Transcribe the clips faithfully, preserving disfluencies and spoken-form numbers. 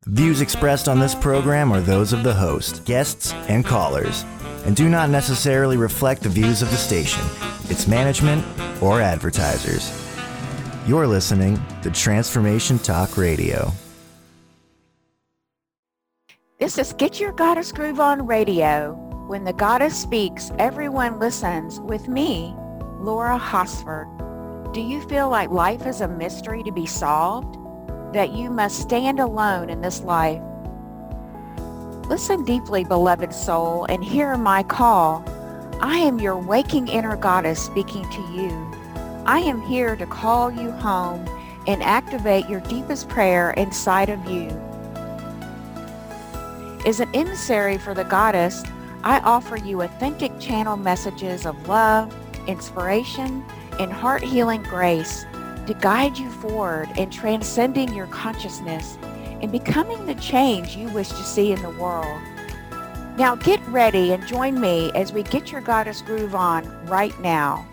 Views expressed on this program are those of the host, guests, and callers, and do not necessarily reflect the views of the station, its management, or advertisers. You're listening to Transformation Talk Radio. This is Get Your Goddess Groove On Radio. When the Goddess speaks, everyone listens with me, Laura Hosford. Do you feel like life is a mystery to be solved? That you must stand alone in this life? Listen deeply, beloved soul, and hear my call. I am your waking inner goddess speaking to you. I am here to call you home and activate your deepest prayer inside of you. As an emissary for the goddess, I offer you authentic channel messages of love, inspiration, and heart-healing grace to guide you forward in transcending your consciousness and becoming the change you wish to see in the world. Now get ready and join me as we get your goddess groove on right now.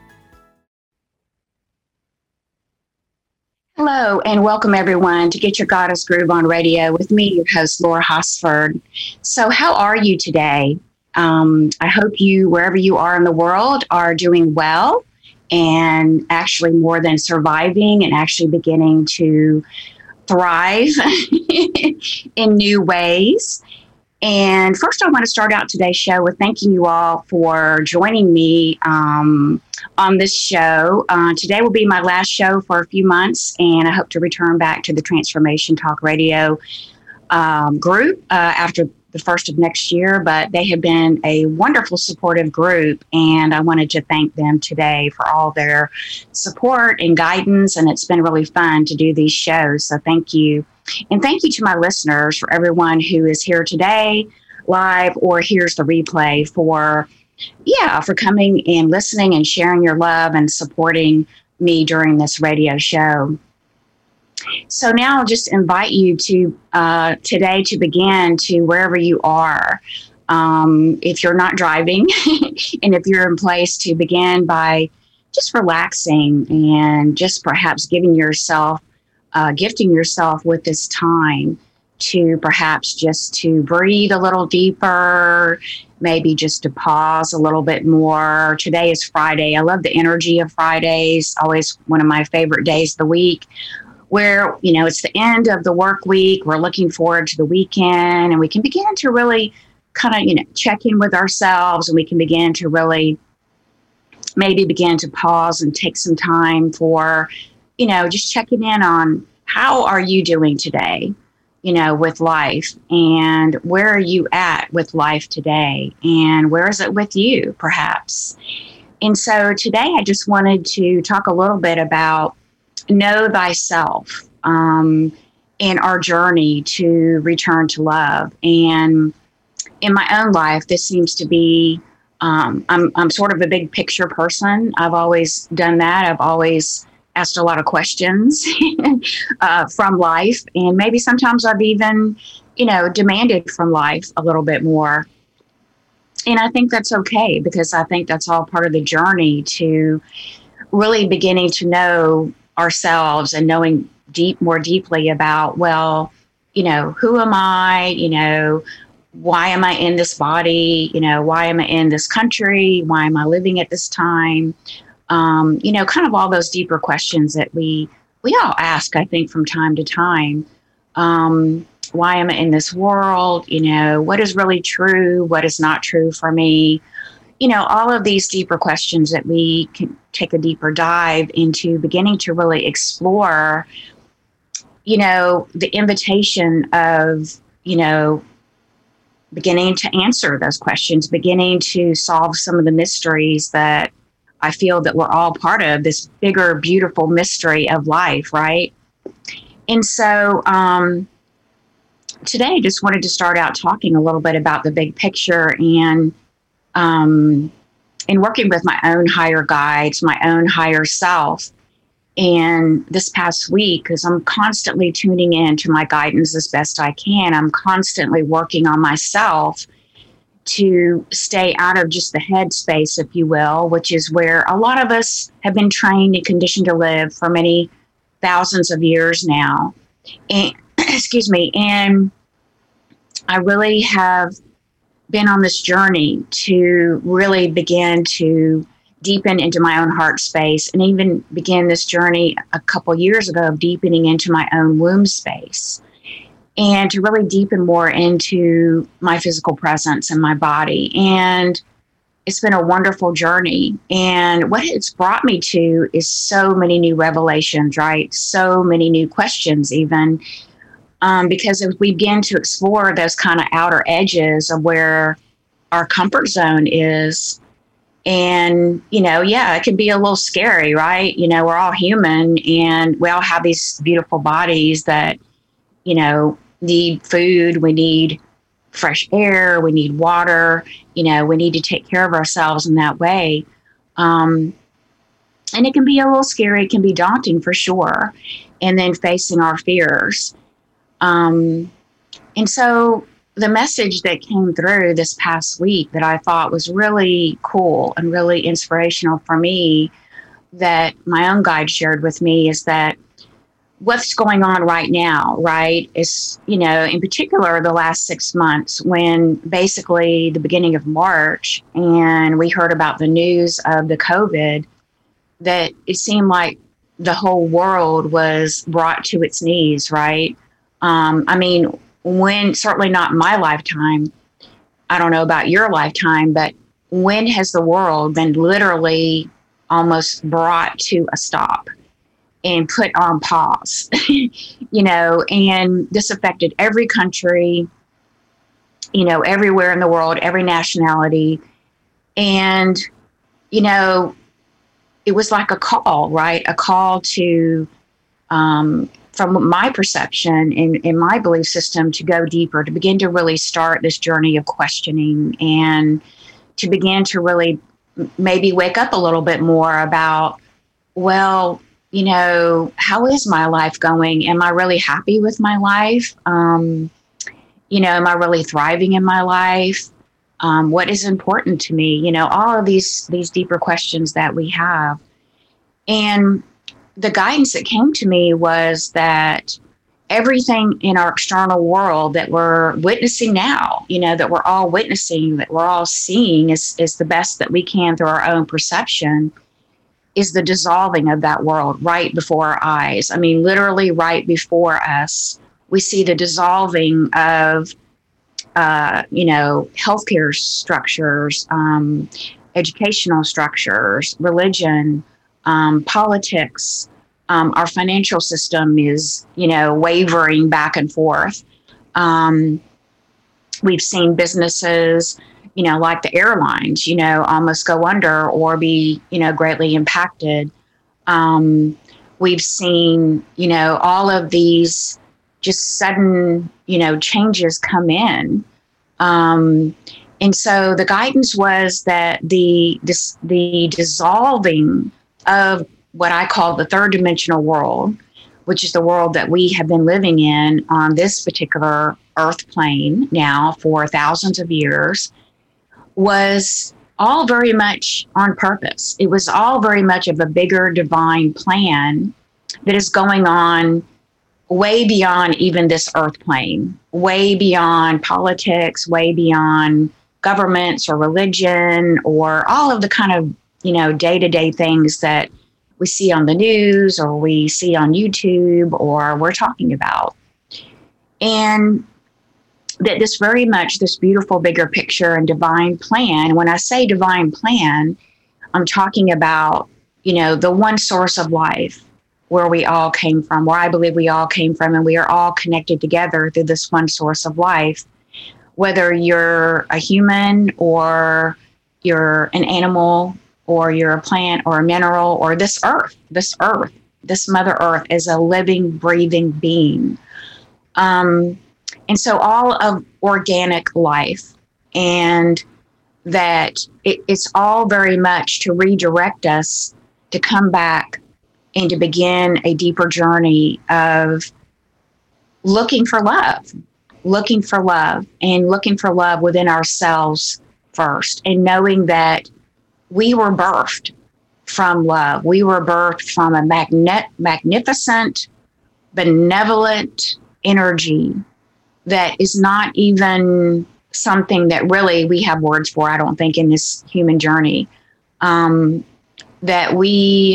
Hello and welcome everyone to Get Your Goddess Groove On Radio with me, your host, Laura Hosford. So how are you today? Um, I hope you, wherever you are in the world, are doing well and actually more than surviving and actually beginning to thrive in new ways. And first, I want to start out today's show with thanking you all for joining me um, on this show. Uh, today will be my last show for a few months, and I hope to return back to the Transformation Talk Radio um, group uh, after the first of next year, but they have been a wonderful supportive group, and I wanted to thank them today for all their support and guidance, and it's been really fun to do these shows, so thank you. And thank you to my listeners, for everyone who is here today live or hears the replay, for, yeah, for coming and listening and sharing your love and supporting me during this radio show. So now I'll just invite you to uh, today to begin to wherever you are. Um, if you're not driving and if you're in place, to begin by just relaxing and just perhaps giving yourself, uh, gifting yourself with this time to perhaps just to breathe a little deeper, maybe just to pause a little bit more. Today is Friday. I love the energy of Fridays, always one of my favorite days of the week, where, you know, it's the end of the work week. We're looking forward to the weekend, and we can begin to really kind of, you know, check in with ourselves, and we can begin to really maybe begin to pause and take some time for, you know, just checking in on how are you doing today, you know, with life, and where are you at with life today, and where is it with you, perhaps. And so today I just wanted to talk a little bit about know thyself, um, in our journey to return to love. And in my own life, this seems to be, um, I'm, I'm sort of a big picture person. I've always done that. I've always asked a lot of questions uh, from life. And maybe sometimes I've even, you know, demanded from life a little bit more. And I think that's okay, because I think that's all part of the journey to really beginning to know ourselves and knowing deep, more deeply about, well, you know, who am I? You know, why am I in this body? You know, why am I in this country? Why am I living at this time? Um, you know, kind of all those deeper questions that we, we all ask, I think, from time to time. Um, why am I in this world? You know, what is really true? What is not true for me? You know, all of these deeper questions that we can take a deeper dive into, beginning to really explore, you know, the invitation of, you know, beginning to answer those questions, beginning to solve some of the mysteries that I feel that we're all part of, this bigger, beautiful mystery of life, right? And so um, today I just wanted to start out talking a little bit about the big picture, and um, in working with my own higher guides, my own higher self. And this past week, because I'm constantly tuning in to my guidance as best I can, I'm constantly working on myself to stay out of just the head space, if you will, which is where a lot of us have been trained and conditioned to live for many thousands of years now. And, excuse me, and I really have been on this journey to really begin to deepen into my own heart space, and even began this journey a couple years ago of deepening into my own womb space, and to really deepen more into my physical presence in my body. And it's been a wonderful journey. And what it's brought me to is so many new revelations, right? So many new questions even. Um, because as we begin to explore those kind of outer edges of where our comfort zone is, and, you know, yeah, it can be a little scary, right? You know, we're all human and we all have these beautiful bodies that, you know, need food, we need fresh air, we need water, you know, we need to take care of ourselves in that way. Um, and it can be a little scary, it can be daunting for sure. And then facing our fears. Um, and so the message that came through this past week that I thought was really cool and really inspirational for me, that my own guide shared with me, is that what's going on right now, right, is, you know, in particular the last six months when basically the beginning of March and we heard about the news of the COVID, that it seemed like the whole world was brought to its knees, right? Um, I mean, when, certainly not in my lifetime, I don't know about your lifetime, but when has the world been literally almost brought to a stop and put on pause? You know, and this affected every country, you know, everywhere in the world, every nationality. And, you know, it was like a call, right? A call to, um, from my perception in, in my belief system, to go deeper, to begin to really start this journey of questioning, and to begin to really maybe wake up a little bit more about, well, you know, how is my life going? Am I really happy with my life? Um, you know, am I really thriving in my life? Um, what is important to me? You know, all of these, these deeper questions that we have. And the guidance that came to me was that everything in our external world that we're witnessing now, you know, that we're all witnessing, that we're all seeing is, is the best that we can through our own perception, is the dissolving of that world right before our eyes. I mean, literally right before us, we see the dissolving of, uh, you know, healthcare structures, um, educational structures, religion, um, politics. Um, our financial system is, you know, wavering back and forth. Um, we've seen businesses, you know, like the airlines, you know, almost go under or be, you know, greatly impacted. Um, we've seen, you know, all of these just sudden, you know, changes come in. Um, and so the guidance was that the, this, the dissolving of what I call the third dimensional world, which is the world that we have been living in on this particular earth plane now for thousands of years, was all very much on purpose. It was all very much of a bigger divine plan that is going on way beyond even this earth plane, way beyond politics, way beyond governments or religion or all of the kind of, you know, day-to-day things that we see on the news or we see on YouTube or we're talking about. And that this very much, this beautiful bigger picture and divine plan, when I say divine plan, I'm talking about, you know, the one source of life where we all came from, where I believe we all came from, and we are all connected together through this one source of life. Whether you're a human or you're an animal or you're a plant or a mineral or this earth, this earth, this Mother Earth is a living, breathing being. Um, and so all of organic life, and that it, it's all very much to redirect us to come back and to begin a deeper journey of looking for love, looking for love and looking for love within ourselves first, and knowing that we were birthed from love. We were birthed from a magnet, magnificent, benevolent, energy that is not even something that really we have words for, I don't think, in this human journey. Um, that we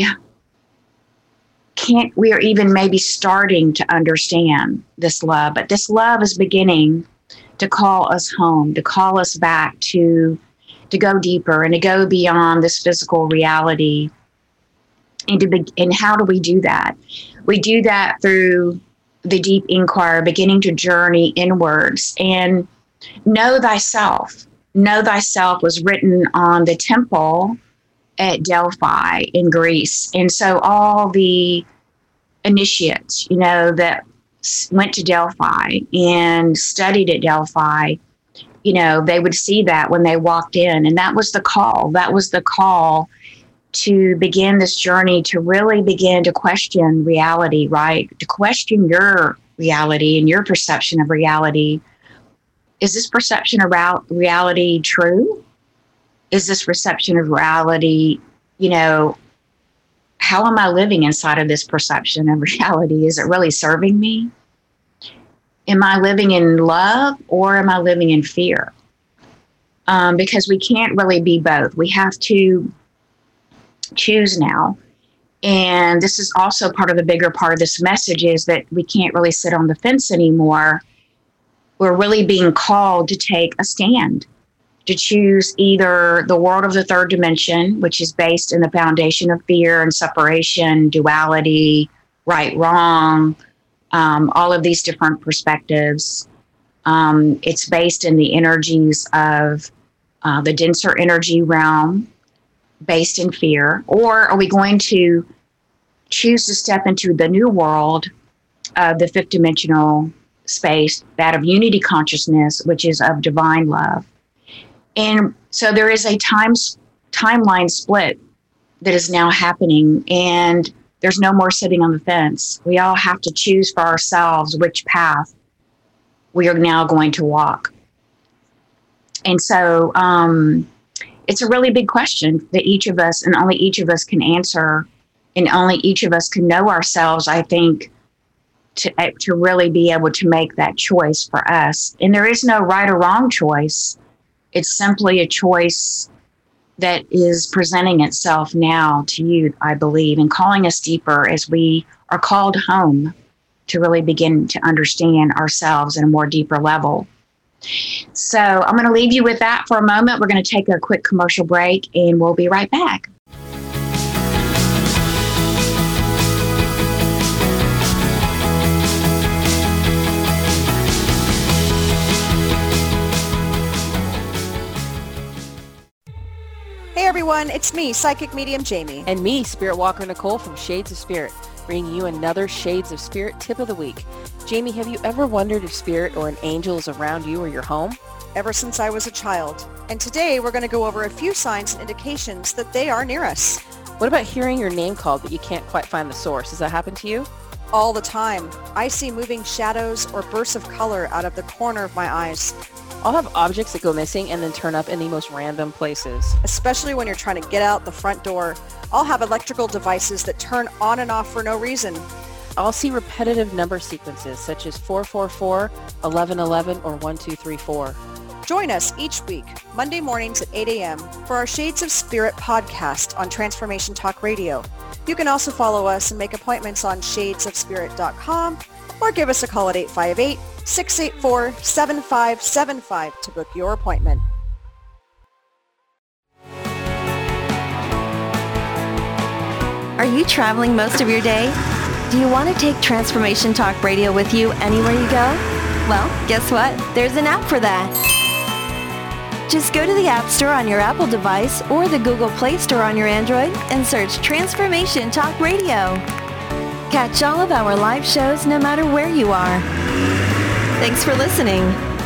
can't, we are even maybe starting to understand this love, but this love is beginning to call us home, to call us back to, to go deeper and to go beyond this physical reality. And, to be, and how do we do that? We do that through the deep inquiry, beginning to journey inwards and know thyself. Know thyself was written on the temple at Delphi in Greece. And so all the initiates, you know, that went to Delphi and studied at Delphi, you know, they would see that when they walked in. And that was the call. That was the call to begin this journey, to really begin to question reality, right? To question your reality and your perception of reality. Is this perception of reality true? Is this perception of reality, you know, how am I living inside of this perception of reality? Is it really serving me? Am I living in love or am I living in fear? Um, because we can't really be both. We have to choose now. And this is also part of the bigger part of this message is that we can't really sit on the fence anymore. We're really being called to take a stand, to choose either the world of the third dimension, which is based in the foundation of fear and separation, duality, right, wrong, um, all of these different perspectives. Um, it's based in the energies of uh, the denser energy realm, based in fear. Or are we going to choose to step into the new world of the fifth dimensional space, that of unity consciousness, which is of divine love? And so there is a time timeline split that is now happening, and there's no more sitting on the fence. We all have to choose for ourselves which path we are now going to walk. And so um, it's a really big question that each of us, and only each of us can answer, and only each of us can know ourselves, I think, to, to really be able to make that choice for us. And there is no right or wrong choice. It's simply a choice that is presenting itself now to you, I believe, and calling us deeper as we are called home to really begin to understand ourselves at a more deeper level. So I'm going to leave you with that for a moment. We're going to take a quick commercial break, and we'll be right back. Hey everyone, it's me, Psychic Medium Jamie. And me, Spirit Walker Nicole from Shades of Spirit, bringing you another Shades of Spirit tip of the week. Jamie, have you ever wondered if spirit or an angel is around you or your home? Ever since I was a child. And today we're going to go over a few signs and indications that they are near us. What about hearing your name called but you can't quite find the source? Does that happen to you? All the time. I see moving shadows or bursts of color out of the corner of my eyes. I'll have objects that go missing and then turn up in the most random places. Especially when you're trying to get out the front door. I'll have electrical devices that turn on and off for no reason. I'll see repetitive number sequences such as four four four, eleven eleven, or one two three four. Join us each week, Monday mornings at eight a.m. for our Shades of Spirit podcast on Transformation Talk Radio. You can also follow us and make appointments on shades of spirit dot com or give us a call at eight five eight, six eight four, seven five seven five to book your appointment. Are you traveling most of your day? Do you want to take Transformation Talk Radio with you anywhere you go? Well, guess what? There's an app for that. Just go to the App Store on your Apple device or the Google Play Store on your Android and search Transformation Talk Radio. Catch all of our live shows no matter where you are. Thanks for listening.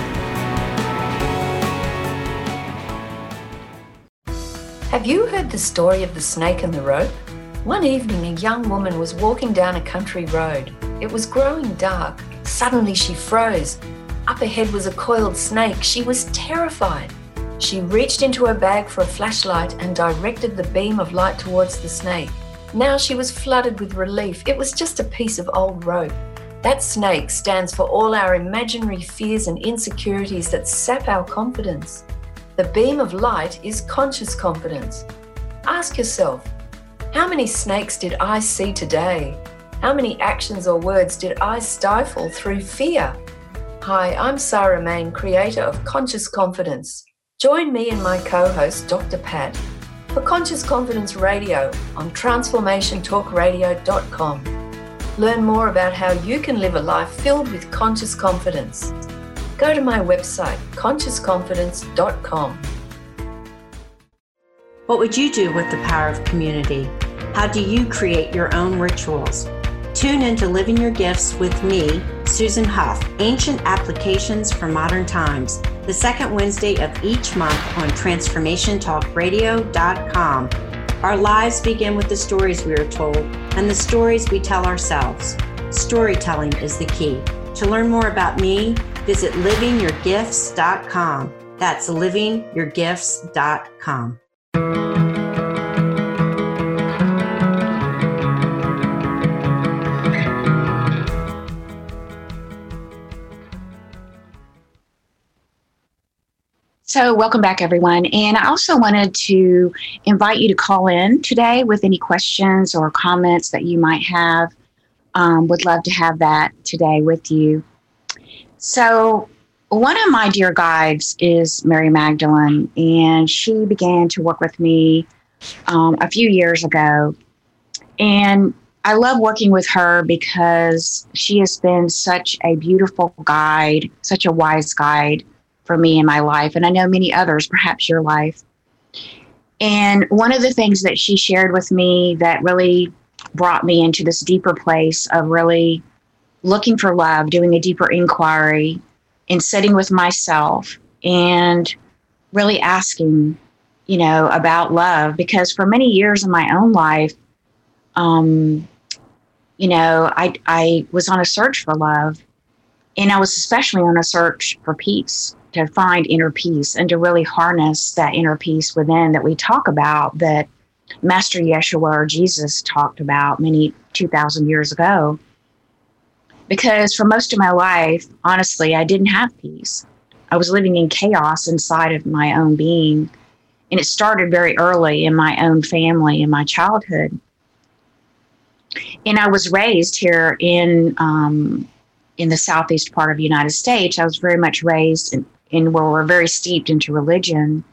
Have you heard the story of the snake and the rope? One evening, a young woman was walking down a country road. It was growing dark. Suddenly she froze. Up ahead was a coiled snake. She was terrified. She reached into her bag for a flashlight and directed the beam of light towards the snake. Now she was flooded with relief. It was just a piece of old rope. That snake stands for all our imaginary fears and insecurities that sap our confidence. The beam of light is conscious confidence. Ask yourself, how many snakes did I see today? How many actions or words did I stifle through fear? Hi, I'm Sarah Main, creator of Conscious Confidence. Join me and my co-host, Doctor Pat, for Conscious Confidence Radio on transformation talk radio dot com. Learn more about how you can live a life filled with conscious confidence. Go to my website, conscious confidence dot com. What would you do with the power of community? How do you create your own rituals? Tune in to Living Your Gifts with me, Susan Huff, Ancient Applications for Modern Times, the second Wednesday of each month on transformation talk radio dot com. Our lives begin with the stories we are told and the stories we tell ourselves. Storytelling is the key. To learn more about me, visit living your gifts dot com. That's living your gifts dot com. So welcome back, everyone. And I also wanted to invite you to call in today with any questions or comments that you might have. Um, would love to have that today with you. So one of my dear guides is Mary Magdalene, and she began to work with me um, a few years ago. And I love working with her because she has been such a beautiful guide, such a wise guide for me in my life, and I know many others, perhaps your life. And one of the things that she shared with me that really brought me into this deeper place of really looking for love, doing a deeper inquiry, and sitting with myself and really asking, you know, about love. Because for many years in my own life, um, you know, I I was on a search for love, and I was especially on a search for peace, to find inner peace and to really harness that inner peace within that we talk about, that Master Yeshua or Jesus talked about many two thousand years ago. Because for most of my life, honestly, I didn't have peace. I was living in chaos inside of my own being. And it started very early in my own family, in my childhood. And I was raised here in um, in the southeast part of the United States. I was very much raised in, in where we're very steeped into religion.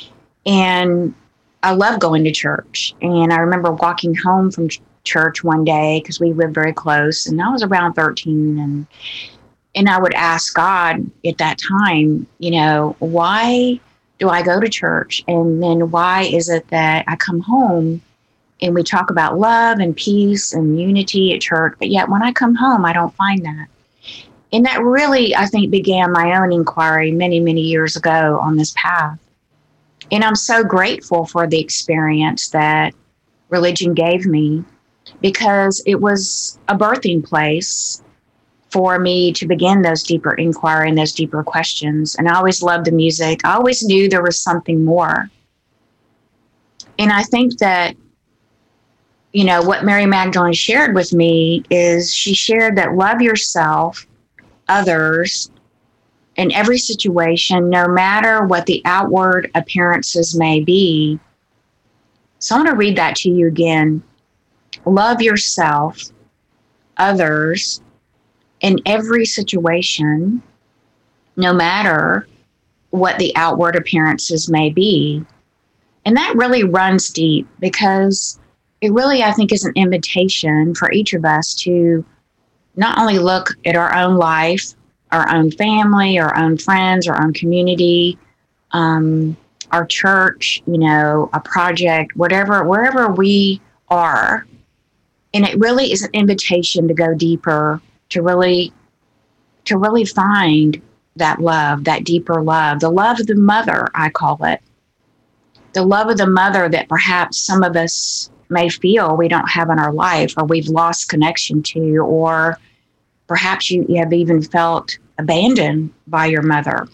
And I love going to church. And I remember walking home from ch- church one day because we lived very close, and I was around thirteen. And and I would ask God at that time, you know, why do I go to church? And then why is it that I come home and we talk about love and peace and unity at church, but yet when I come home, I don't find that. And that really, I think, began my own inquiry many, many years ago on this path. And I'm so grateful for the experience that religion gave me, because it was a birthing place for me to begin those deeper inquiry and those deeper questions. And I always loved the music. I always knew there was something more. And I think that, you know, what Mary Magdalene shared with me is she shared that love yourself, others, in every situation, no matter what the outward appearances may be. So I want to read that to you again. Love yourself, others, in every situation, no matter what the outward appearances may be. And that really runs deep, because it really, I think, is an invitation for each of us to not only look at our own life, our own family, our own friends, our own community, um, our church, you know, a project, whatever, wherever we are. And it really is an invitation to go deeper, to really, to really find that love, that deeper love, the love of the mother, I call it. The love of the mother that perhaps some of us may feel we don't have in our life, or we've lost connection to, or perhaps you, you have even felt abandoned by your mother.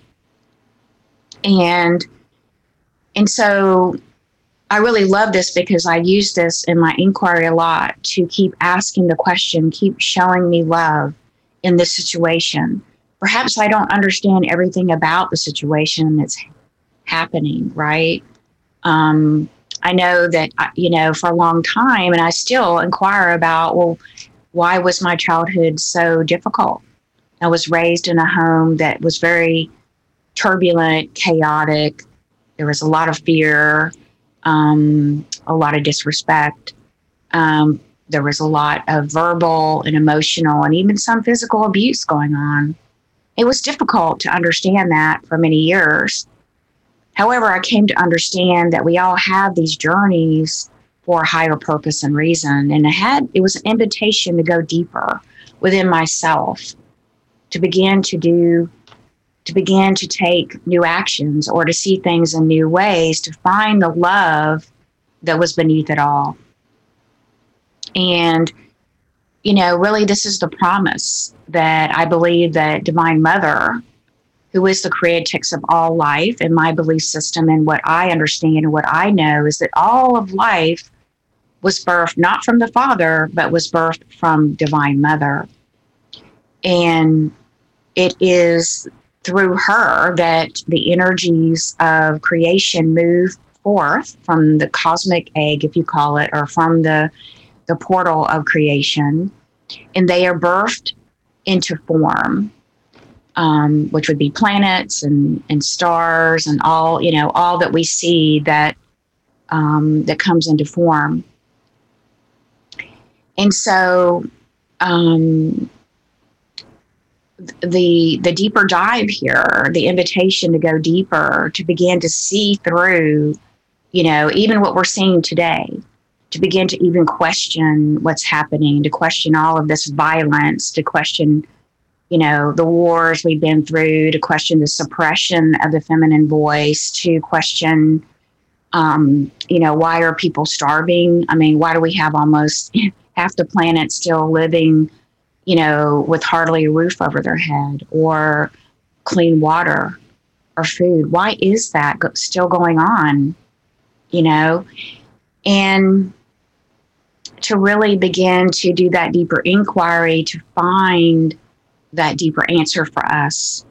And and so I really love this, because I use this in my inquiry a lot to keep asking the question, keep showing me love in this situation. Perhaps I don't understand everything about the situation that's happening, right? Um, I know that, you know, for a long time, and I still inquire about, well, why was my childhood so difficult? I was raised in a home that was very turbulent, chaotic. There was a lot of fear, um, a lot of disrespect. Um, there was a lot of verbal and emotional and even some physical abuse going on. It was difficult to understand that for many years. However, I came to understand that we all have these journeys for a higher purpose and reason. And it had, it was an invitation to go deeper within myself, to begin to do, to begin to take new actions or to see things in new ways, to find the love that was beneath it all. And, you know, really this is the promise that I believe that Divine Mother, who is the creatrix of all life, and my belief system and what I understand and what I know is that all of life was birthed not from the Father, but was birthed from Divine Mother. And it is through her that the energies of creation move forth from the cosmic egg, if you call it, or from the, the portal of creation, and they are birthed into form. Um, which would be planets and, and stars and all, you know, all that we see that um, that comes into form. And so um, the the deeper dive here, the invitation to go deeper, to begin to see through, you know, even what we're seeing today, to begin to even question what's happening, to question all of this violence, to question, you know, the wars we've been through, to question the suppression of the feminine voice, to question, um, you know, why are people starving? I mean, why do we have almost half the planet still living, you know, with hardly a roof over their head or clean water or food? Why is that go- still going on, you know? And to really begin to do that deeper inquiry to find that deeper answer for us.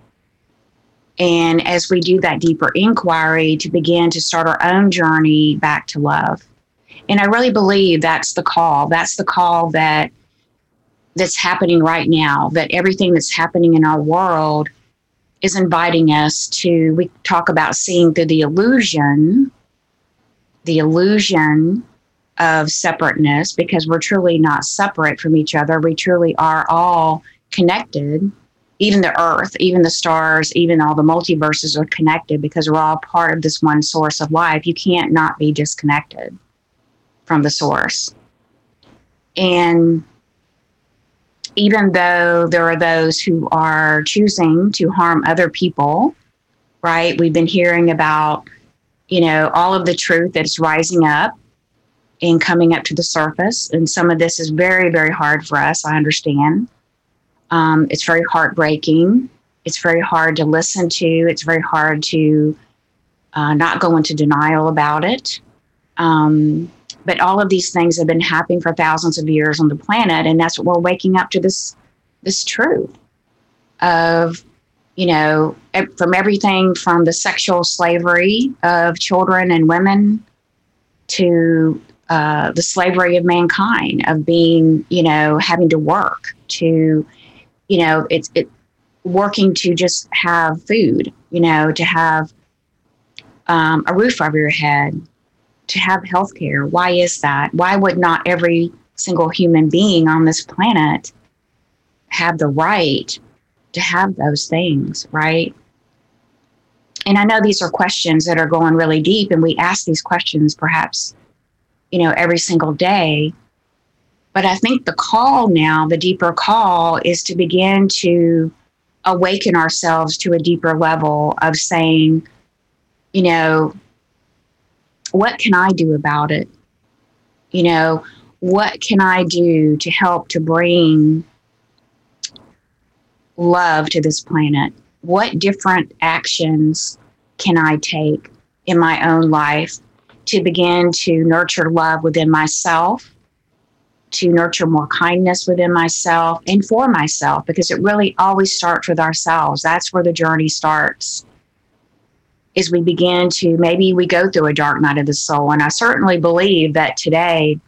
And as we do that deeper inquiry, to begin to start our own journey back to love. And I really believe that's the call. That's the call that that's happening right now, that everything that's happening in our world is inviting us to, we talk about seeing through the illusion, the illusion of separateness, because we're truly not separate from each other. We truly are all connected. Even the earth, even the stars, even all the multiverses are connected because we're all part of this one source of life. You can't not be disconnected from the source. And even though there are those who are choosing to harm other people, right? We've been hearing about, you know, all of the truth that's rising up and coming up to the surface. And some of this is very, very hard for us, I understand. Um, it's very heartbreaking. It's very hard to listen to. It's very hard to uh, not go into denial about it. Um, but all of these things have been happening for thousands of years on the planet, and that's what we're waking up to, this this truth of, you know, from everything from the sexual slavery of children and women to uh, the slavery of mankind, of being, you know, having to work to, you know, it's it working to just have food, you know, to have um, a roof over your head, to have health care. Why is that? Why would not every single human being on this planet have the right to have those things, right? And I know these are questions that are going really deep, and we ask these questions perhaps, you know, every single day. But I think the call now, the deeper call, is to begin to awaken ourselves to a deeper level of saying, you know, what can I do about it? You know, what can I do to help to bring love to this planet? What different actions can I take in my own life to begin to nurture love within myself to nurture more kindness within myself and for myself, because it really always starts with ourselves. That's where the journey starts, is we begin to, maybe we go through a dark night of the soul. And I certainly believe that today,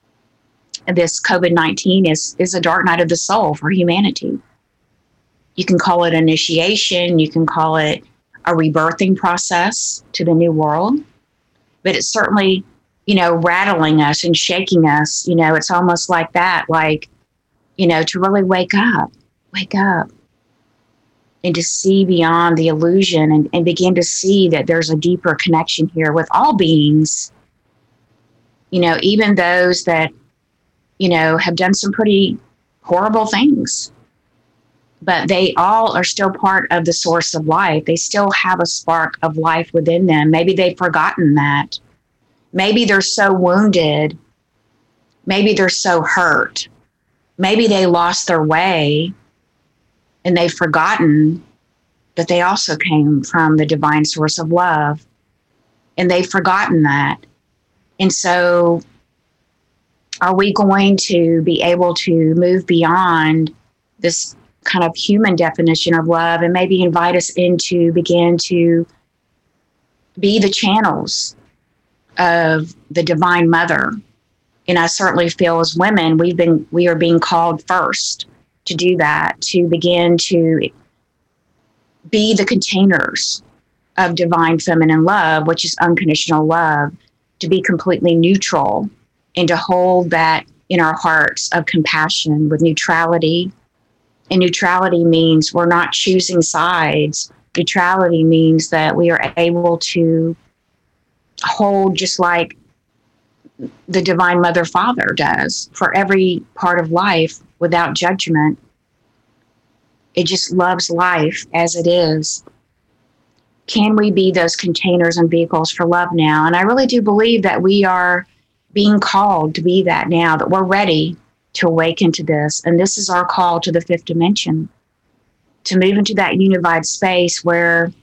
this COVID nineteen is, is a dark night of the soul for humanity. You can call it initiation, you can call it a rebirthing process to the new world, but it's certainly, you know, rattling us and shaking us. You know, it's almost like that, like, you know, to really wake up, wake up and to see beyond the illusion and, and begin to see that there's a deeper connection here with all beings, you know, even those that, you know, have done some pretty horrible things, but they all are still part of the source of life. They still have a spark of life within them. Maybe they've forgotten that. Maybe they're so wounded. Maybe they're so hurt. Maybe they lost their way and they've forgotten that they also came from the divine source of love. And they've forgotten that. And so are we going to be able to move beyond this kind of human definition of love and maybe invite us into begin to be the channels of the Divine Mother? And I certainly feel as women, we've been, we are being called first to do that, to begin to be the containers of divine feminine love, which is unconditional love, to be completely neutral and to hold that in our hearts of compassion with neutrality. And neutrality means we're not choosing sides. Neutrality means that we are able to hold just like the Divine Mother Father does for every part of life without judgment. It just loves life as it is. Can we be those containers and vehicles for love now? And I really do believe that we are being called to be that now, that we're ready to awaken to this. And this is our call to the fifth dimension, to move into that unified space where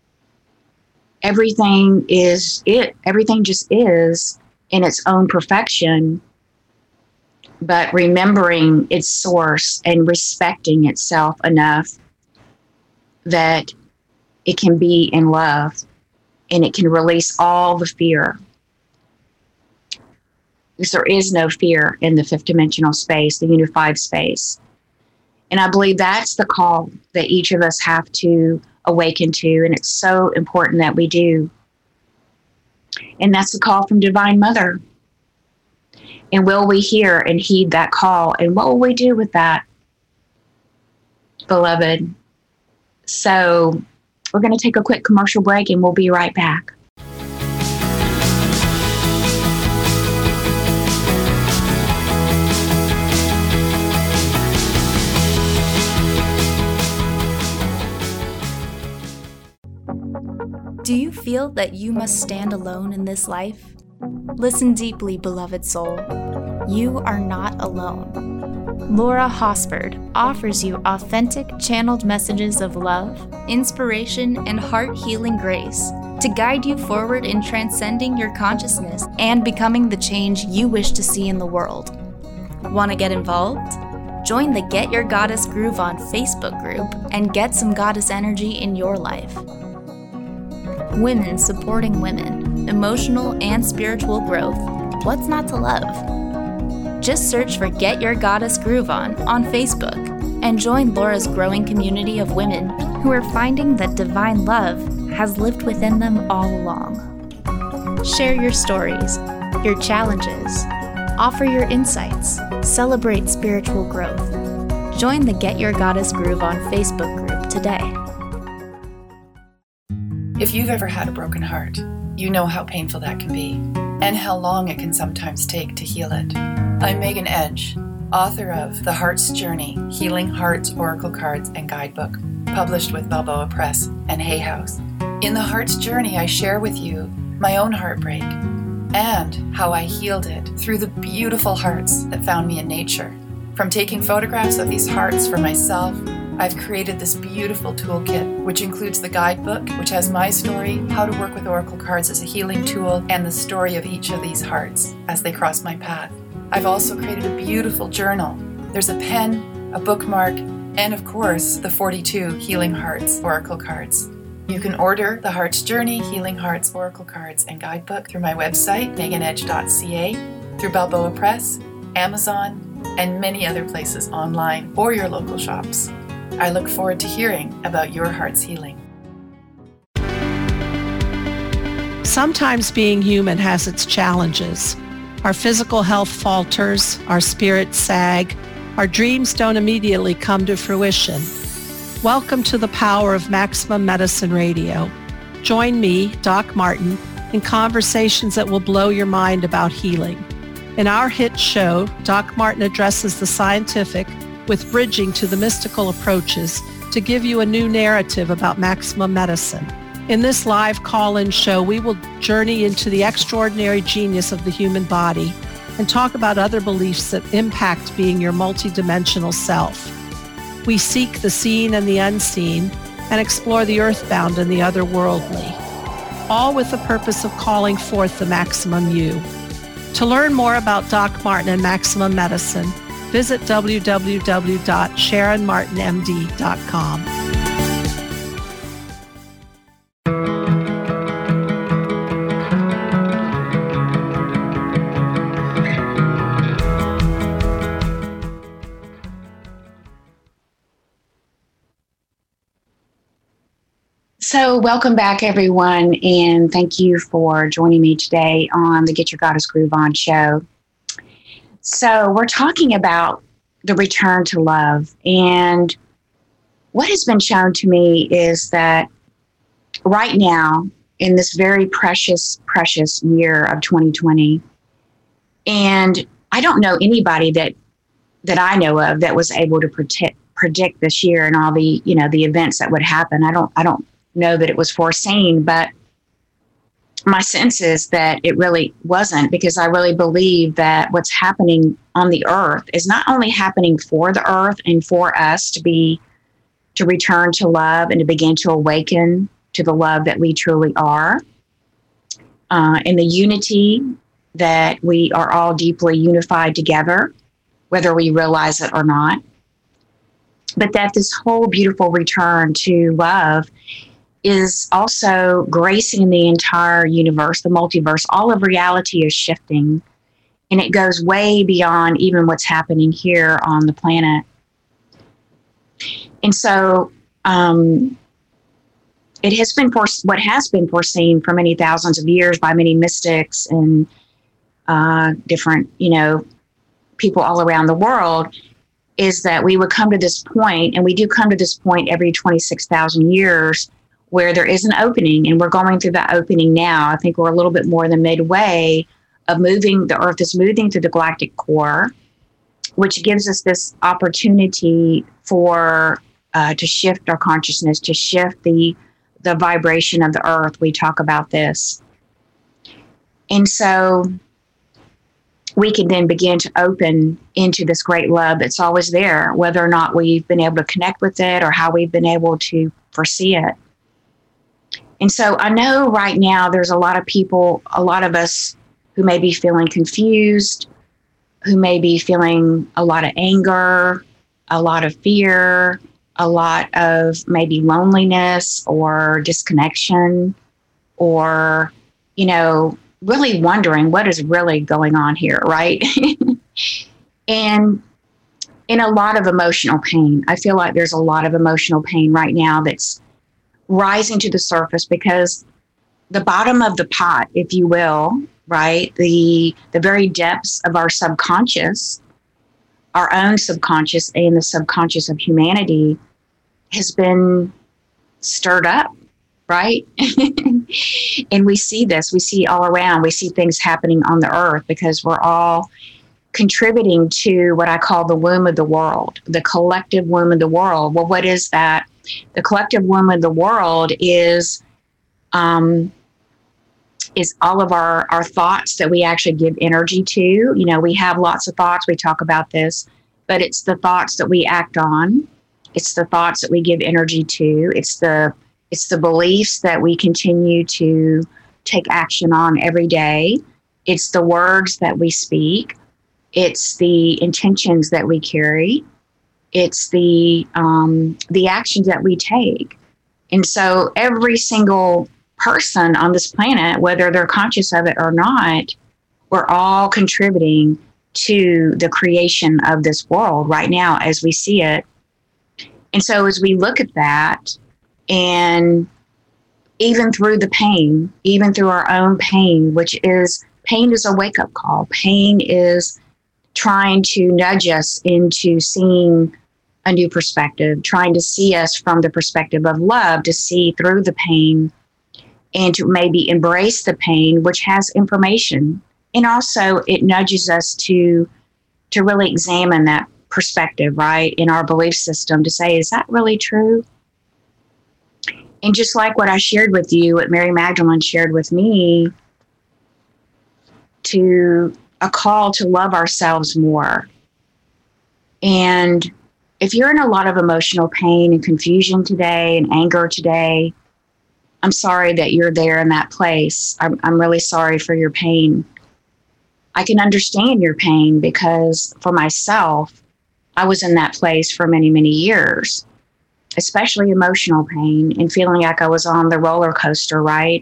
everything is it, everything just is in its own perfection, but remembering its source and respecting itself enough that it can be in love and it can release all the fear. Because there is no fear in the fifth dimensional space, the unified space. And I believe that's the call that each of us have to awaken to, and it's so important that we do. And that's the call from Divine Mother. And will we hear and heed that call? And what will we do with that, beloved? So we're going to take a quick commercial break and we'll be right back. Do you feel that you must stand alone in this life? Listen deeply, beloved soul. You are not alone. Laura Hosford offers you authentic channeled messages of love, inspiration, and heart-healing grace to guide you forward in transcending your consciousness and becoming the change you wish to see in the world. Want to get involved? Join the Get Your Goddess Groove On Facebook group and get some goddess energy in your life. Women supporting women, emotional and spiritual growth. What's not to love? Just search for Get Your Goddess Groove On on Facebook and join Laura's growing community of women who are finding that divine love has lived within them all along. Share your stories, your challenges, offer your insights, celebrate spiritual growth. Join the Get Your Goddess Groove On Facebook group today. If you've ever had a broken heart, you know how painful that can be and how long it can sometimes take to heal it. I'm Megan Edge, author of The Heart's Journey, Healing Hearts Oracle Cards and Guidebook, published with Balboa Press and Hay House. In The Heart's Journey, I share with you my own heartbreak and how I healed it through the beautiful hearts that found me in nature. From taking photographs of these hearts for myself, I've created this beautiful toolkit, which includes the guidebook, which has my story, how to work with oracle cards as a healing tool, and the story of each of these hearts as they cross my path. I've also created a beautiful journal. There's a pen, a bookmark, and of course, the forty-two Healing Hearts Oracle cards. You can order the Heart's Journey, Healing Hearts Oracle cards and guidebook through my website, megan edge dot c a, through Balboa Press, Amazon, and many other places online or your local shops. I look forward to hearing about your heart's healing. Sometimes being human has its challenges. Our physical health falters, our spirits sag, our dreams don't immediately come to fruition. Welcome to the power of Maximum Medicine Radio. Join me, Doc Martin, in conversations that will blow your mind about healing. In our hit show, Doc Martin addresses the scientific with bridging to the mystical approaches to give you a new narrative about maximum medicine. In this live call-in show, we will journey into the extraordinary genius of the human body and talk about other beliefs that impact being your multidimensional self. We seek the seen and the unseen and explore the earthbound and the otherworldly, all with the purpose of calling forth the maximum you. To learn more about Doc Martin and Maximum Medicine, visit w w w dot sharon martin m d dot com. So welcome back, everyone, and thank you for joining me today on the Get Your Goddess Groove On show. So we're talking about the return to love, and what has been shown to me is that right now, in this very precious, precious year of twenty twenty, and I don't know anybody that that I know of that was able to predict predict this year and all the, you know, the events that would happen. I don't I don't know that it was foreseen, but my sense is that it really wasn't, because I really believe that what's happening on the earth is not only happening for the earth and for us to be, to return to love and to begin to awaken to the love that we truly are, uh, and the unity that we are all deeply unified together, whether we realize it or not. But that this whole beautiful return to love is also gracing the entire universe, the multiverse. All of reality is shifting, and it goes way beyond even what's happening here on the planet. And so um, it has been for, what has been foreseen for many thousands of years by many mystics and uh, different, you know, people all around the world, is that we would come to this point, and we do come to this point every twenty-six thousand years, where there is an opening, and we're going through that opening now. I think we're a little bit more than midway of moving, the Earth is moving through the galactic core, which gives us this opportunity for, uh, to shift our consciousness, to shift the, the vibration of the Earth. We talk about this. And so we can then begin to open into this great love that's always there, whether or not we've been able to connect with it or how we've been able to foresee it. And so I know right now there's a lot of people, a lot of us who may be feeling confused, who may be feeling a lot of anger, a lot of fear, a lot of maybe loneliness or disconnection, or, you know, really wondering what is really going on here, right? And in a lot of emotional pain. I feel like there's a lot of emotional pain right now that's rising to the surface, because the bottom of the pot, if you will, right, the the very depths of our subconscious, our own subconscious and the subconscious of humanity, has been stirred up, right? And we see this, we see all around, we see things happening on the earth, because we're all contributing to what I call the womb of the world, the collective womb of the world. Well, what is that? The collective womb of the world is um, is all of our, our thoughts that we actually give energy to. You know, we have lots of thoughts. We talk about this, but it's the thoughts that we act on. It's the thoughts that we give energy to. It's the it's the beliefs that we continue to take action on every day. It's the words that we speak. It's the intentions that we carry. It's the um, the actions that we take. And so every single person on this planet, whether they're conscious of it or not, we're all contributing to the creation of this world right now as we see it. And so as we look at that, and even through the pain, even through our own pain, which is, pain is a wake-up call. Pain is trying to nudge us into seeing a new perspective, trying to see us from the perspective of love, to see through the pain and to maybe embrace the pain, which has information. And also it nudges us to, to really examine that perspective, right, in our belief system, to say, is that really true? And just like what I shared with you, what Mary Magdalene shared with me, to a call to love ourselves more. And if you're in a lot of emotional pain and confusion today and anger today, I'm sorry that you're there in that place. I'm, I'm really sorry for your pain. I can understand your pain because for myself, I was in that place for many, many years, especially emotional pain and feeling like I was on the roller coaster, right?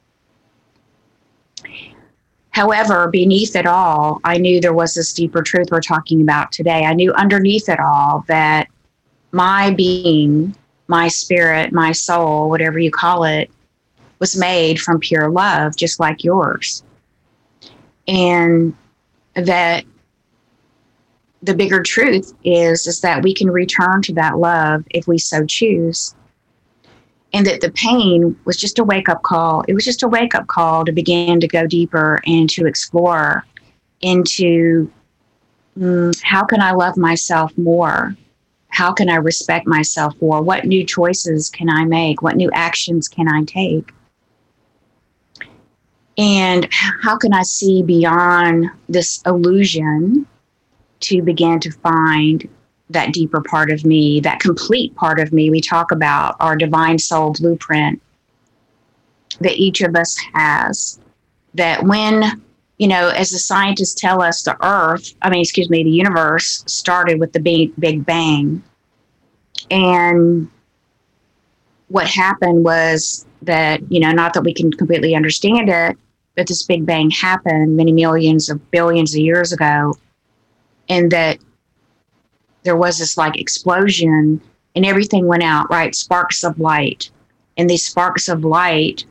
However, beneath it all, I knew there was this deeper truth we're talking about today. I knew underneath it all that my being, my spirit, my soul, whatever you call it, was made from pure love, just like yours. And that the bigger truth is, is that we can return to that love if we so choose. And that the pain was just a wake-up call. It was just a wake-up call to begin to go deeper and to explore into mm, how can I love myself more? How can I respect myself more? What new choices can I make? What new actions can I take? And how can I see beyond this illusion to begin to find that deeper part of me, that complete part of me? We talk about our divine soul blueprint that each of us has, that when, you know, as the scientists tell us, the earth, I mean, excuse me, the universe started with the big, big bang. And what happened was that, you know, not that we can completely understand it, but this big bang happened many millions of billions of years ago. And that there was this like explosion and everything went out, right? Sparks of light. And these sparks of light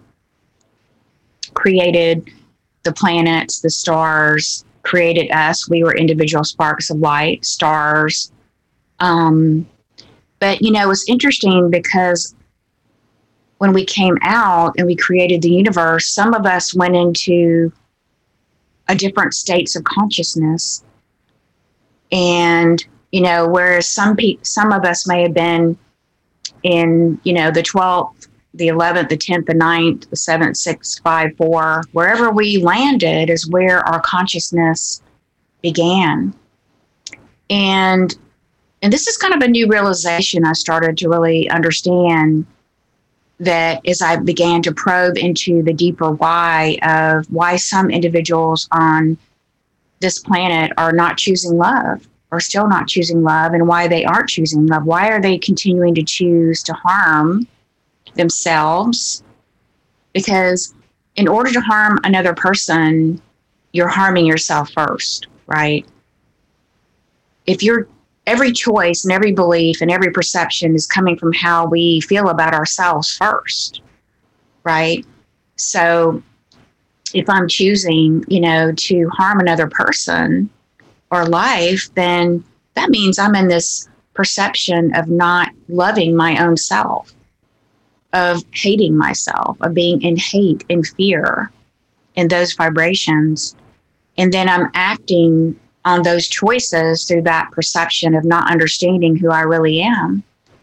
created the planets, the stars, created us. We were individual sparks of light, stars. Um, but, you know, it's interesting because when we came out and we created the universe, some of us went into a different states of consciousness. And you know, whereas some pe- some of us may have been in, you know, the twelfth, the eleventh, the tenth, the ninth, the seventh, sixth, five, four, wherever we landed is where our consciousness began. And and this is kind of a new realization I started to really understand, that as I began to probe into the deeper why of why some individuals on this planet are not choosing love, or still not choosing love, and why they aren't choosing love. Why are they continuing to choose to harm themselves? Because in order to harm another person, you're harming yourself first, right? If you're, every choice and every belief and every perception is coming from how we feel about ourselves first, right? So if I'm choosing, you know, to harm another person or life, then that means I'm in this perception of not loving my own self, of hating myself, of being in hate and fear and those vibrations. And then I'm acting on those choices through that perception of not understanding who I really am,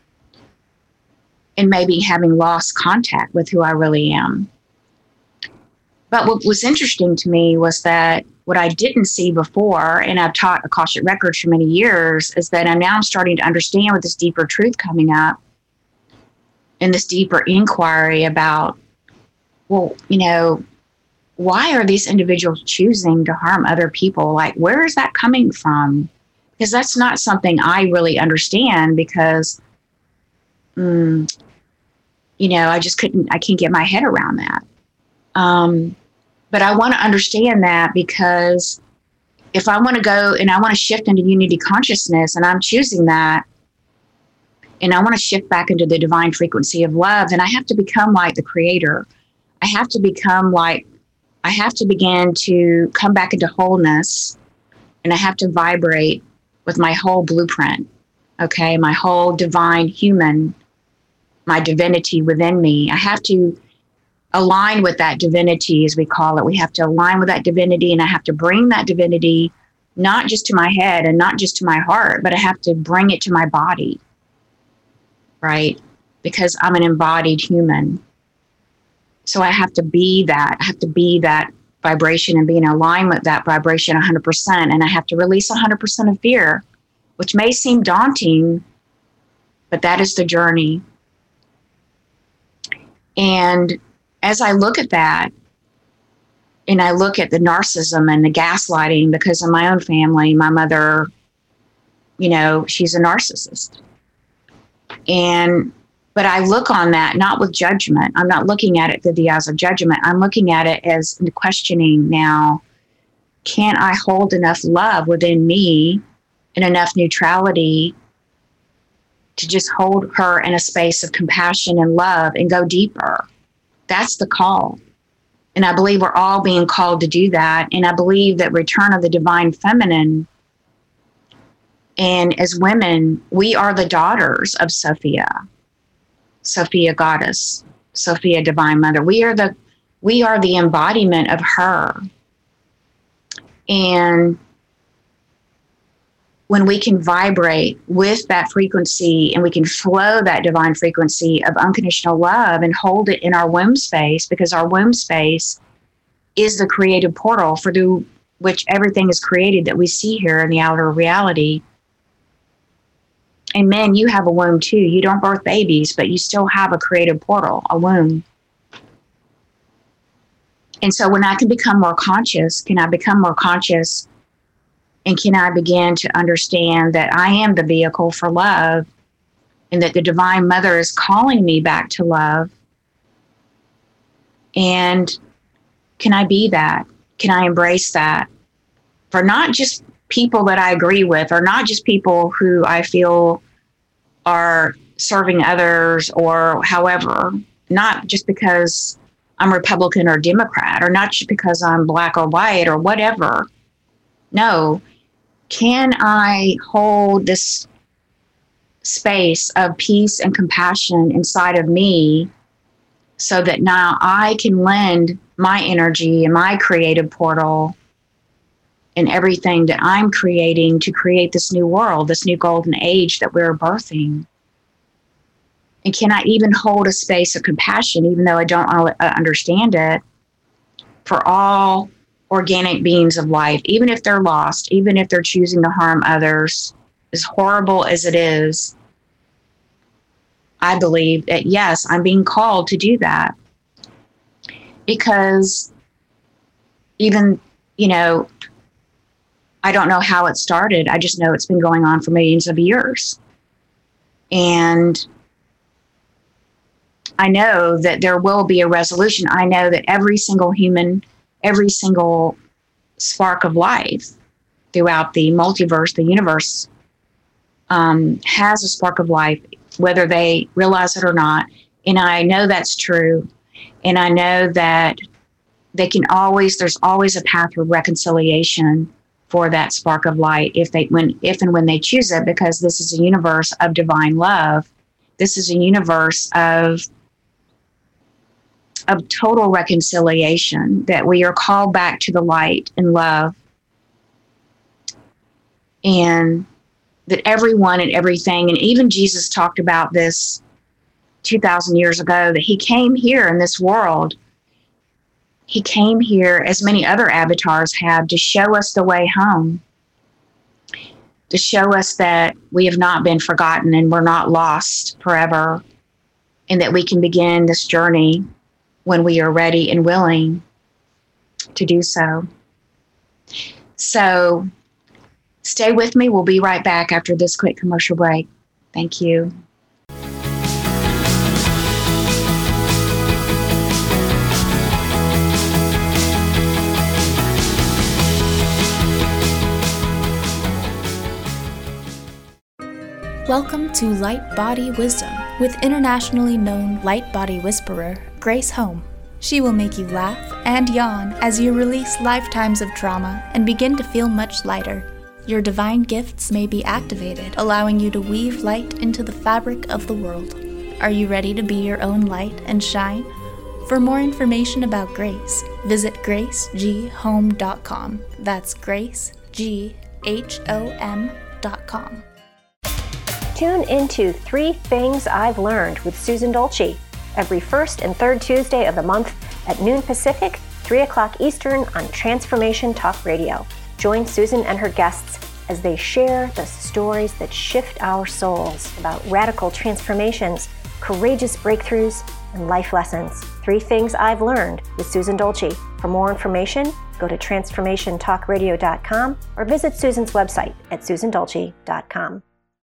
and maybe having lost contact with who I really am. But what was interesting to me was that what I didn't see before, and I've taught Akashic Records for many years, is that I'm now starting to understand with this deeper truth coming up and this deeper inquiry about, well, you know, why are these individuals choosing to harm other people? Like, where is that coming from? Because that's not something I really understand because, mm, you know, I just couldn't, I can't get my head around that. Um, but I want to understand that because if I want to go and I want to shift into unity consciousness and I'm choosing that, and I want to shift back into the divine frequency of love, then I have to become like the creator. I have to become like, I have to begin to come back into wholeness, and I have to vibrate with my whole blueprint, okay? My whole divine human, my divinity within me. I have to align with that divinity, as we call it. We have to align with that divinity, and I have to bring that divinity not just to my head and not just to my heart, but I have to bring it to my body, right? Because I'm an embodied human. So I have to be that. I have to be that vibration and be in alignment with that vibration one hundred percent. And I have to release one hundred percent of fear, which may seem daunting, but that is the journey. And as I look at that, and I look at the narcissism and the gaslighting, because in my own family, my mother, you know, she's a narcissist. And But I look on that not with judgment. I'm not looking at it through the eyes of judgment. I'm looking at it as questioning now, can I hold enough love within me and enough neutrality to just hold her in a space of compassion and love and go deeper? That's the call. And I believe we're all being called to do that. And I believe that return of the divine feminine, and as women, we are the daughters of Sophia. Sophia Goddess, Sophia Divine Mother. We are the we are the embodiment of her. And when we can vibrate with that frequency and we can flow that divine frequency of unconditional love and hold it in our womb space, because our womb space is the creative portal for the, which everything is created that we see here in the outer reality. And men, you have a womb too. You don't birth babies, but you still have a creative portal, a womb. And so when I can become more conscious, can I become more conscious and can I begin to understand that I am the vehicle for love and that the Divine Mother is calling me back to love? And can I be that? Can I embrace that? For not just people that I agree with, or not just people who I feel are serving others or however, not just because I'm Republican or Democrat, or not just because I'm black or white or whatever. No. Can I hold this space of peace and compassion inside of me so that now I can lend my energy and my creative portal and everything that I'm creating to create this new world, this new golden age that we're birthing? And can I even hold a space of compassion, even though I don't understand it, for all organic beings of life, even if they're lost, even if they're choosing to harm others, as horrible as it is? I believe that, yes, I'm being called to do that. Because even, you know, I don't know how it started. I just know it's been going on for millions of years. And I know that there will be a resolution. I know that every single human, every single spark of life throughout the multiverse, the universe, um, has a spark of life, whether they realize it or not. And I know that's true. And I know that they can always, there's always a path of reconciliation for that spark of light if they, when, if and when they choose it, because this is a universe of divine love. This is a universe of of total reconciliation, that we are called back to the light and love, and that everyone and everything, and even Jesus talked about this two thousand years ago, that he came here in this world. He came here, as many other avatars have, to show us the way home, to show us that we have not been forgotten and we're not lost forever, and that we can begin this journey when we are ready and willing. to do so. So stay with me. We'll be right back after this quick commercial break. Thank you. Welcome to Light Body Wisdom with internationally known light body whisperer, Grace Home. She will make you laugh and yawn as you release lifetimes of trauma and begin to feel much lighter. Your divine gifts may be activated, allowing you to weave light into the fabric of the world. Are you ready to be your own light and shine? For more information about Grace, visit grace g home dot com. That's grace g h o m dot com. Tune into Three Things I've Learned with Susan Dolce every first and third Tuesday of the month at noon Pacific, three o'clock Eastern on Transformation Talk Radio. Join Susan and her guests as they share the stories that shift our souls about radical transformations, courageous breakthroughs, and life lessons. Three Things I've Learned with Susan Dolce. For more information, go to transformation talk radio dot com or visit Susan's website at susan dolce dot com.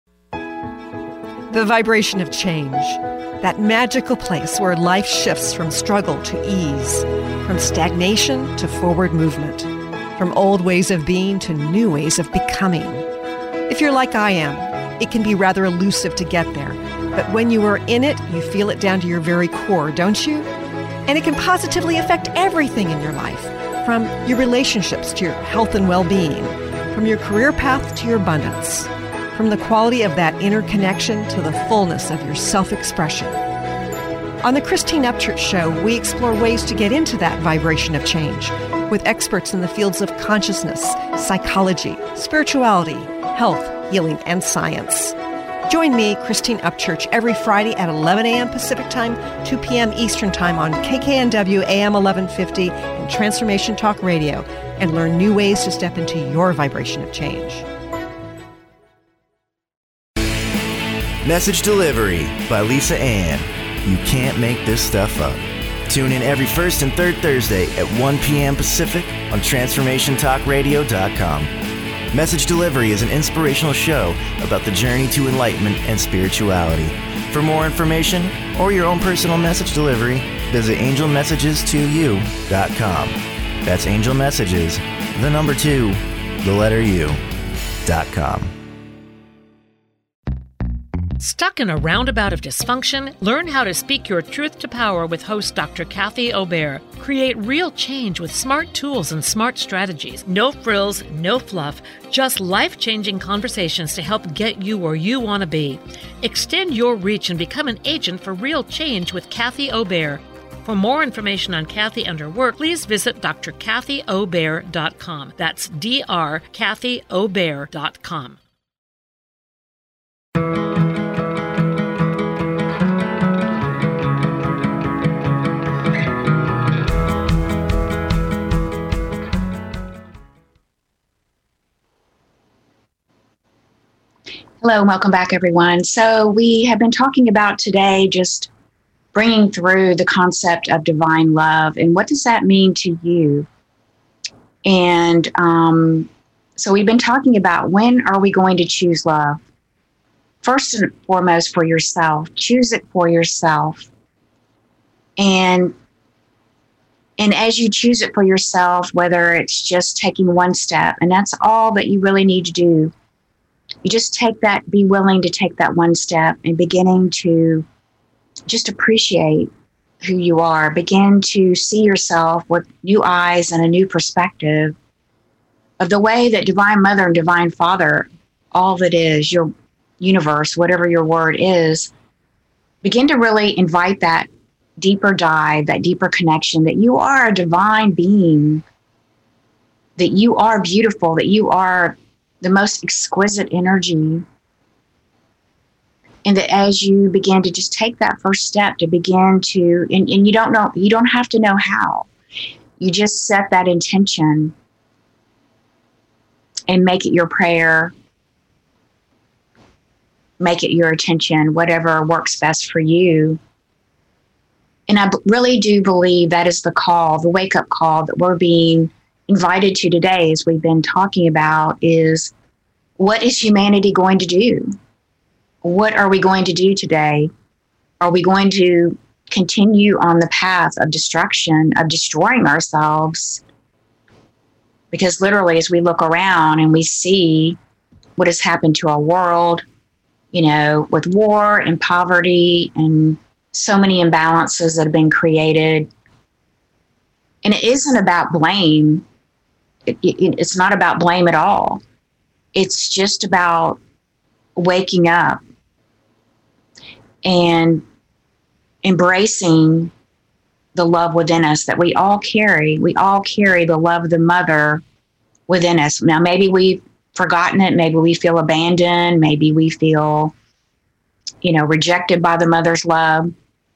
The vibration of change, that magical place where life shifts from struggle to ease, from stagnation to forward movement, from old ways of being to new ways of becoming. If you're like I am, it can be rather elusive to get there, but when you are in it, you feel it down to your very core, don't you? And it can positively affect everything in your life, from your relationships to your health and well-being, from your career path to your abundance, from the quality of that inner connection to the fullness of your self-expression. On the Christine Upchurch Show, we explore ways to get into that vibration of change with experts in the fields of consciousness, psychology, spirituality, health, healing, and science. Join me, Christine Upchurch, every Friday at eleven a.m. Pacific Time, two p.m. Eastern Time on K K N W A M eleven fifty and Transformation Talk Radio, and learn new ways to step into your vibration of change. Message Delivery by Lisa Ann. You can't make this stuff up. Tune in every first and third Thursday at one p.m. Pacific on transformation talk radio dot com. Message Delivery is an inspirational show about the journey to enlightenment and spirituality. For more information or your own personal message delivery, visit angel messages two u dot com. That's Angel Messages, the number two, the letter U, dot com. Stuck in a roundabout of dysfunction? Learn how to speak your truth to power with host Doctor Kathy Obear. Create real change with smart tools and smart strategies. No frills, no fluff, just life-changing conversations to help get you where you want to be. Extend your reach and become an agent for real change with Kathy Obear. For more information on Kathy and her work, please visit d r kathy obear dot com. That's D R kathy obear dot com. Hello, welcome back, everyone. So we have been talking about today just bringing through the concept of divine love and what does that mean to you? And um, so we've been talking about when are we going to choose love? First and foremost for yourself. Choose it for yourself. And and as you choose it for yourself, whether it's just taking one step, and that's all that you really need to do. You just take that, be willing to take that one step and beginning to just appreciate who you are. Begin to see yourself with new eyes and a new perspective of the way that Divine Mother and Divine Father, all that is, your universe, whatever your word is, begin to really invite that deeper dive, that deeper connection, that you are a divine being, that you are beautiful, that you are the most exquisite energy. And that as you begin to just take that first step to begin to, and, and you don't know, you don't have to know how. You just set that intention and make it your prayer, make it your attention, whatever works best for you. And I b- really do believe that is the call, the wake-up call that we're being invited to today, as we've been talking about, is what is humanity going to do? What are we going to do today? Are we going to continue on the path of destruction, of destroying ourselves? Because literally, as we look around and we see what has happened to our world, you know, with war and poverty and so many imbalances that have been created. And it isn't about blame. It, it, it's not about blame at all. It's just about waking up and embracing the love within us that we all carry. We all carry the love of the mother within us. Now, maybe we've forgotten it. Maybe we feel abandoned. Maybe we feel, you know, rejected by the mother's love.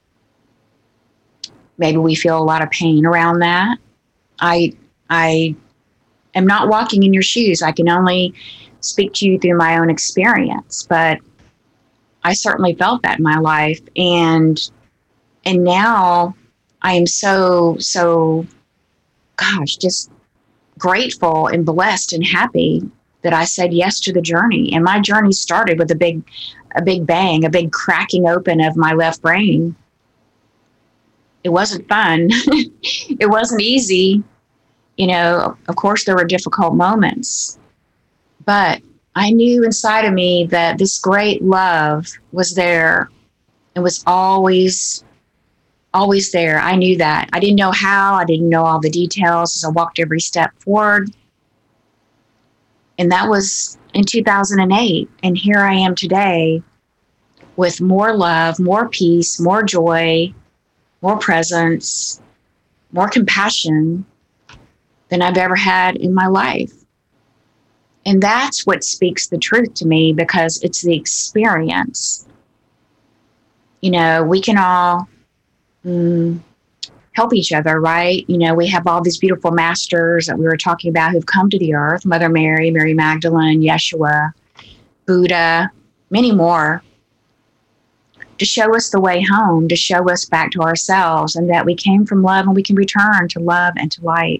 Maybe we feel a lot of pain around that. I, I am not walking in your shoes. I can only speak to you through my own experience, but I certainly felt that in my life. And, and now I am so, so, gosh, just grateful and blessed and happy that I said yes to the journey. And my journey started with a big, a big bang, a big cracking open of my left brain. It wasn't fun. It wasn't easy. You know, of course there were difficult moments, but I knew inside of me that this great love was there. It was always, always there. I knew that. I didn't know how. I didn't know all the details as I walked every step forward. And that was in two thousand eight. And here I am today with more love, more peace, more joy, more presence, more compassion than I've ever had in my life. And that's what speaks the truth to me, because it's the experience. You know, we can all mm, help each other, right? You know, we have all these beautiful masters that we were talking about who've come to the earth, Mother Mary, Mary Magdalene, Yeshua, Buddha, many more, to show us the way home, to show us back to ourselves, and that we came from love and we can return to love and to light.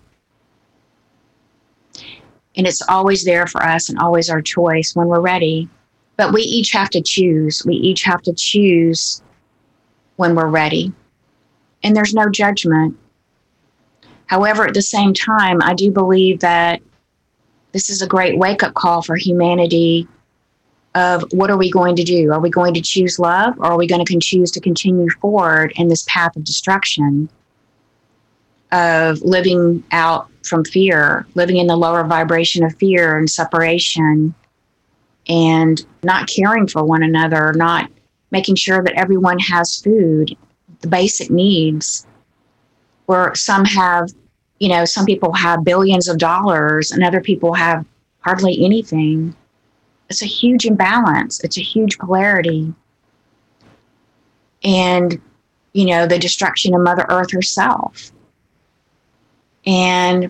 And it's always there for us and always our choice when we're ready. But we each have to choose. We each have to choose when we're ready. And there's no judgment. However, at the same time, I do believe that this is a great wake-up call for humanity of what are we going to do? Are we going to choose love, or are we going to choose to continue forward in this path of destruction, of living out from fear, living in the lower vibration of fear and separation, and not caring for one another, not making sure that everyone has food, the basic needs, where some have, you know, some people have billions of dollars and other people have hardly anything. It's a huge imbalance. It's a huge polarity. And, you know, the destruction of Mother Earth herself. And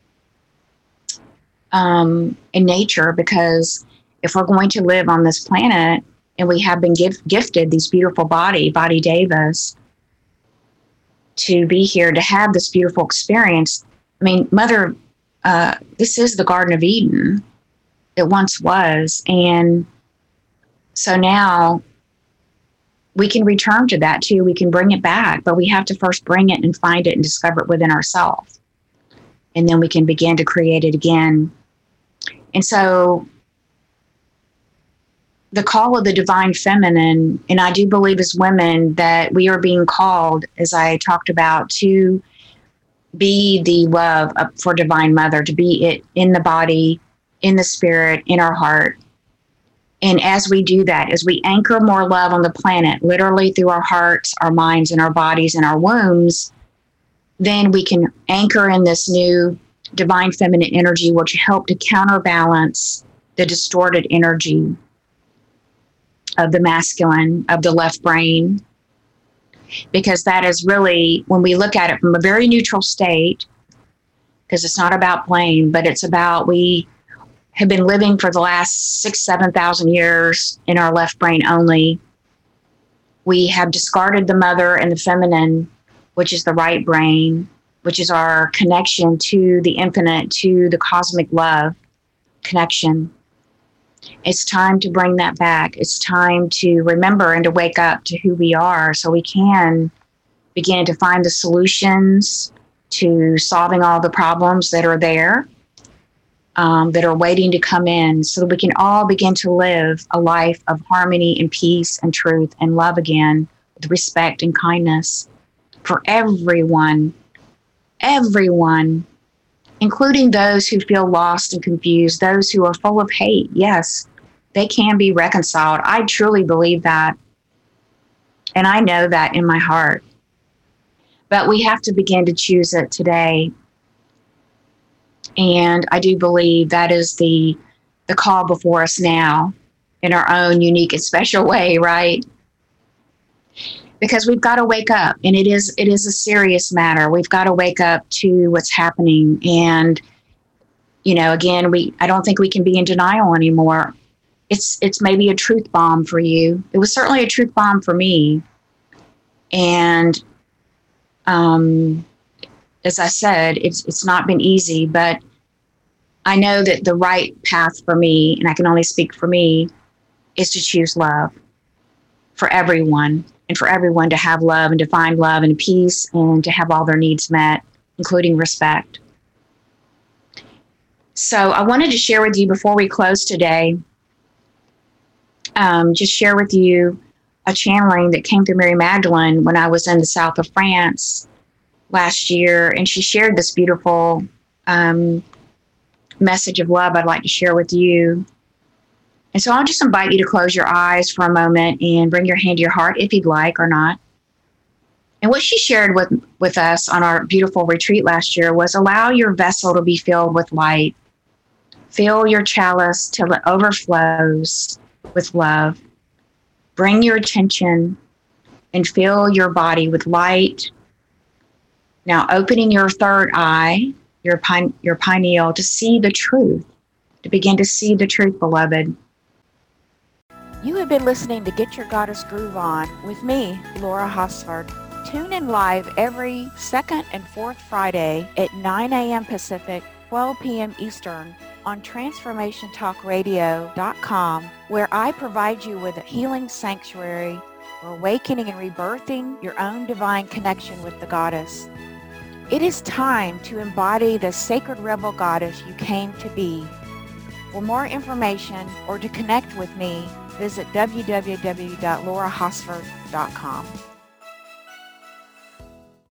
um, in nature, because if we're going to live on this planet and we have been give, gifted these beautiful body, body devas, to be here, to have this beautiful experience. I mean, Mother, uh, this is the Garden of Eden. It once was. And so now we can return to that too. We can bring it back, but we have to first bring it and find it and discover it within ourselves. And then we can begin to create it again. And so the call of the divine feminine, and I do believe as women that we are being called, as I talked about, to be the love for Divine Mother, to be it in the body, in the spirit, in our heart. And as we do that, as we anchor more love on the planet, literally through our hearts, our minds, and our bodies, and our wombs, then we can anchor in this new divine feminine energy, which help to counterbalance the distorted energy of the masculine, of the left brain. Because that is really, when we look at it from a very neutral state, because it's not about blame, but it's about we have been living for the last six, seven thousand years in our left brain only. We have discarded the mother and the feminine which is the right brain, which is our connection to the infinite, to the cosmic love connection. It's time to bring that back. It's time to remember and to wake up to who we are so we can begin to find the solutions to solving all the problems that are there, um, that are waiting to come in, so that we can all begin to live a life of harmony and peace and truth and love again, with respect and kindness for everyone, everyone, including those who feel lost and confused, those who are full of hate. Yes, they can be reconciled. I truly believe that. And I know that in my heart. But we have to begin to choose it today. And I do believe that is the the call before us now, in our own unique and special way, right? Because we've got to wake up, and it is it is a serious matter. We've got to wake up to what's happening. And, you know, again, we I don't think we can be in denial anymore. It's it's maybe a truth bomb for you. It was certainly a truth bomb for me. And um, as I said, it's it's not been easy, but I know that the right path for me, and I can only speak for me, is to choose love for everyone, and for everyone to have love and to find love and peace and to have all their needs met, including respect. So I wanted to share with you before we close today, um, just share with you a channeling that came through Mary Magdalene when I was in the south of France last year, and she shared this beautiful um, message of love I'd like to share with you. And so I'll just invite you to close your eyes for a moment and bring your hand to your heart if you'd like or not. And what she shared with, with us on our beautiful retreat last year was, allow your vessel to be filled with light. Fill your chalice till it overflows with love. Bring your attention and fill your body with light. Now opening your third eye, your, pine, your pineal, to see the truth, to begin to see the truth, beloved. You have been listening to Get Your Goddess Groove On with me, Laura Hosford. Tune in live every second and fourth Friday at nine a.m. Pacific, twelve p.m. Eastern on transformation talk radio dot com, where I provide you with a healing sanctuary for awakening and rebirthing your own divine connection with the goddess. It is time to embody the sacred rebel goddess you came to be. For more information or to connect with me, visit w w w dot laura hosford dot com.